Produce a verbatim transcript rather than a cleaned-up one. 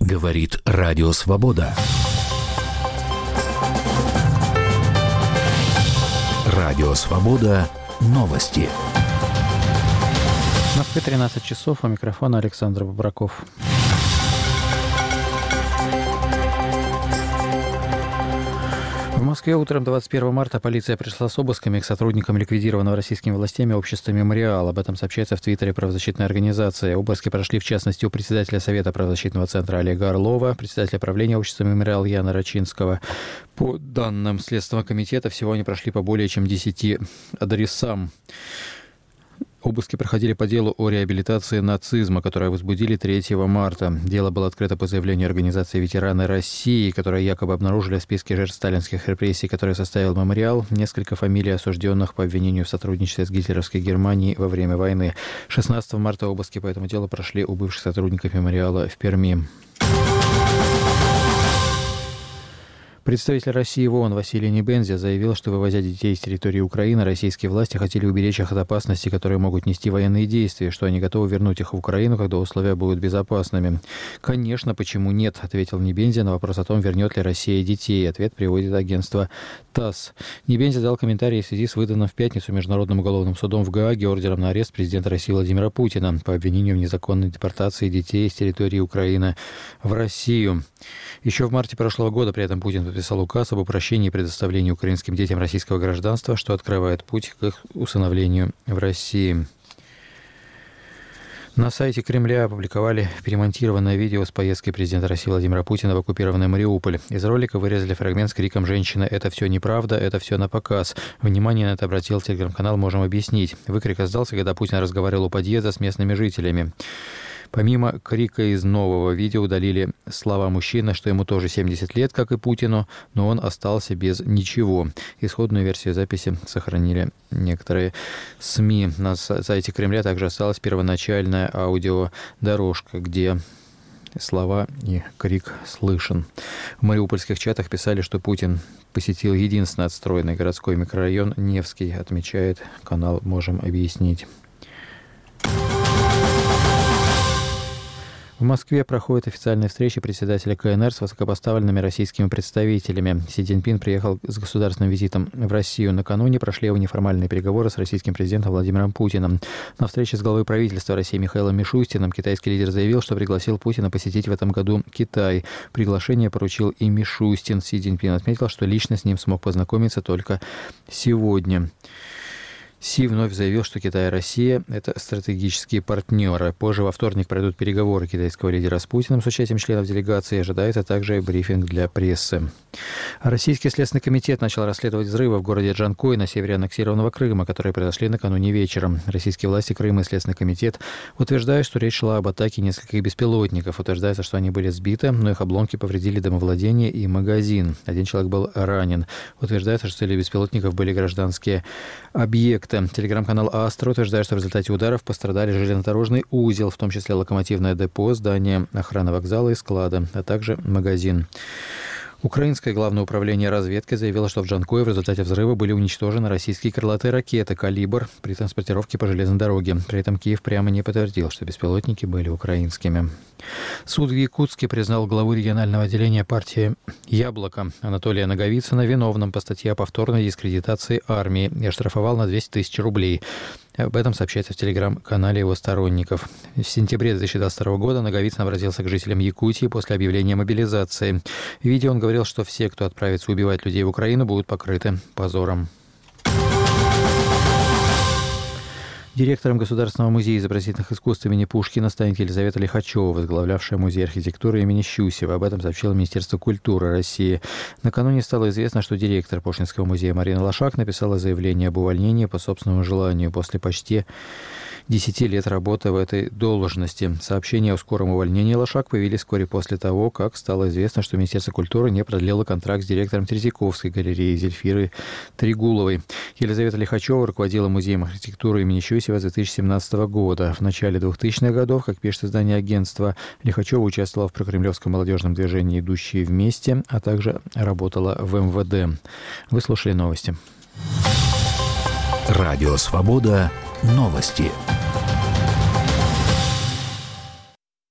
Говорит Радио Свобода. Радио Свобода. Новости. В Москве тринадцать часов. У микрофона Александр Бобраков. В Москве утром двадцать первого марта полиция пришла с обысками к сотрудникам ликвидированного российскими властями общества «Мемориал». Об этом сообщается в Твиттере правозащитной организации. Обыски прошли, в частности, у председателя Совета правозащитного центра Олега Орлова, председателя правления общества «Мемориал» Яна Рачинского. По данным Следственного комитета, всего они прошли по более чем десяти адресам. Обыски проходили по делу о реабилитации нацизма, которое возбудили третьего марта. Дело было открыто по заявлению организации «Ветераны России», которые якобы обнаружили в списке жертв сталинских репрессий, которые составил «Мемориал», несколько фамилий осужденных по обвинению в сотрудничестве с гитлеровской Германией во время войны. шестнадцатого марта обыски по этому делу прошли у бывших сотрудников «Мемориала» в Перми. Представитель России в ООН Василий Небензя заявил, что, вывозя детей с территории Украины, российские власти хотели уберечь их от опасности, которые могут нести военные действия, что они готовы вернуть их в Украину, когда условия будут безопасными. «Конечно, почему нет?» — ответил Небензя на вопрос о том, вернет ли Россия детей. Ответ приводит агентство ТАСС. Небензя дал комментарий в связи с выданным в пятницу Международным уголовным судом в Гааге ордером на арест президента России Владимира Путина по обвинению в незаконной депортации детей с территории Украины в Россию. Еще в марте прошлого года при этом Путин подписал указ об упрощении предоставления украинским детям российского гражданства, что открывает путь к их усыновлению в России. На сайте Кремля опубликовали перемонтированное видео с поездкой президента России Владимира Путина в оккупированный Мариуполь. Из ролика вырезали фрагмент с криком женщины «Это все неправда, это все на показ». Внимание на это обратил телеграм-канал «Можем объяснить». Выкрик раздался, когда Путин разговаривал у подъезда с местными жителями. Помимо крика из нового видео удалили слова мужчины, что ему тоже семьдесят лет, как и Путину, но он остался без ничего. Исходную версию записи сохранили некоторые СМИ. На сайте Кремля также осталась первоначальная аудиодорожка, где слова и крик слышен. В мариупольских чатах писали, что Путин посетил единственный отстроенный городской микрорайон Невский, отмечает канал «Можем объяснить». В Москве проходит официальная встреча председателя КНР с высокопоставленными российскими представителями. Си Цзиньпин приехал с государственным визитом в Россию. Накануне прошли его неформальные переговоры с российским президентом Владимиром Путиным. На встрече с главой правительства России Михаилом Мишустиным китайский лидер заявил, что пригласил Путина посетить в этом году Китай. Приглашение поручил и Мишустин. Си Цзиньпин отметил, что лично с ним смог познакомиться только сегодня. Си вновь заявил, что Китай и Россия – это стратегические партнеры. Позже во вторник пройдут переговоры китайского лидера с Путиным с участием членов делегации. Ожидается также и брифинг для прессы. Российский Следственный комитет начал расследовать взрывы в городе Джанкой на севере аннексированного Крыма, которые произошли накануне вечером. Российские власти Крыма и Следственный комитет утверждают, что речь шла об атаке нескольких беспилотников. Утверждается, что они были сбиты, но их обломки повредили домовладение и магазин. Один человек был ранен. Утверждается, что целью беспилотников были гражданские объекты. Телеграм-канал «Астра» утверждает, что в результате ударов пострадали железнодорожный узел, в том числе локомотивное депо, здание охраны вокзала и склада, а также магазин. Украинское главное управление разведки заявило, что в Джанкое в результате взрыва были уничтожены российские крылатые ракеты «Калибр» при транспортировке по железной дороге. При этом Киев прямо не подтвердил, что беспилотники были украинскими. Суд в Якутске признал главу регионального отделения партии «Яблоко» Анатолия Наговицына виновным по статье о повторной дискредитации армии и оштрафовал на двести тысяч рублей. Об этом сообщается в телеграм-канале его сторонников. В сентябре две тысячи двадцать второго года Наговицын обратился к жителям Якутии после объявления мобилизации. В видео он говорил, что все, кто отправится убивать людей в Украину, будут покрыты позором. Директором Государственного музея изобразительных искусств имени Пушкина станет Елизавета Лихачева, возглавлявшая музей архитектуры имени Щусева. Об этом сообщило Министерство культуры России. Накануне стало известно, что директор Пушкинского музея Марина Лошак написала заявление об увольнении по собственному желанию после почти десяти лет работы в этой должности. Сообщения о скором увольнении Лошак появились вскоре после того, как стало известно, что Министерство культуры не продлило контракт с директором Третьяковской галереи Зельфирой Трегуловой. Елизавета Лихачева руководила музеем архитектуры имени Щусева с две тысячи семнадцатого года. В начале двухтысячных годов, как пишет издание агентства, Лихачева участвовала в прокремлевском молодежном движении «Идущие вместе», а также работала в эм вэ дэ. Вы слушали новости. Радио «Свобода». Новости.